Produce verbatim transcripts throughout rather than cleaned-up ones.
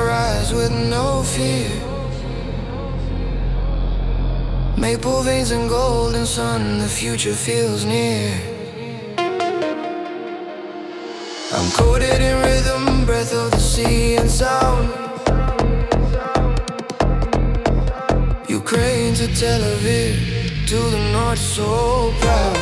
rise with no fear. Maple veins and golden sun, the future feels near. I'm coated in rhythm, breath of the sea and sound. Ukraine to Tel Aviv, to the north, so proud.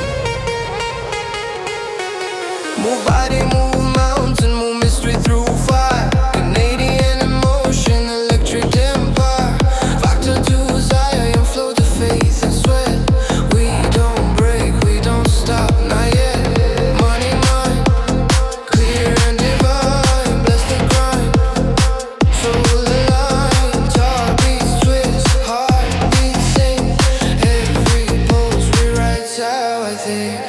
Move body, move mountain, move mystery through fire. Canadian emotion, electric empire. Factor to Zion, flow to faith and sweat. We don't break, we don't stop, not yet. Money mine, clear and divine. Bless the grind, soul aligned. Heart beats twist, heart beats sing. Every pulse rewrites how I think.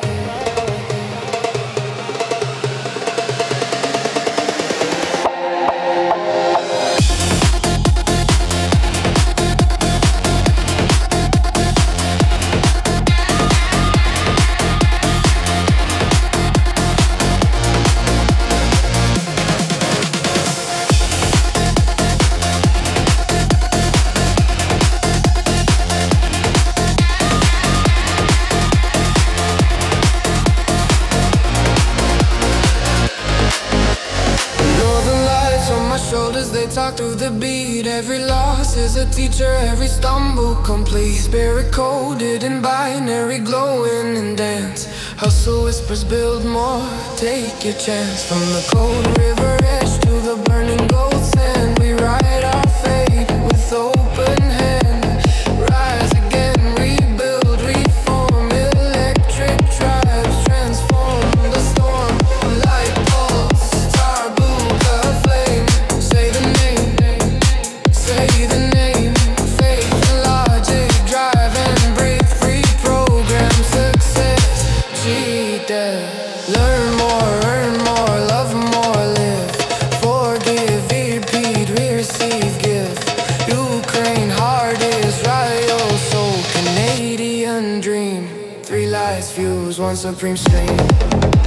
Shoulders, they talk through the beat. Every loss is a teacher, every stumble complete. Spirit coded in binary, glowing in dance. Hustle whispers, build more, take your chance. From the cold river edge to the burning gold sand, we ride our fate with open hand. Rise again, rebuild, reform. Electric tribes transform the storm. Light pulse, tarbuka flame. Say the name, say the name. Faith and logic, drive and break free. Program success, G-Dev. Learn more, earn more, love more, live. Forgive, repeat, receive, give. Ukraine, heart is royal, soul, Canadian dream. Three lives fuse, one supreme stream.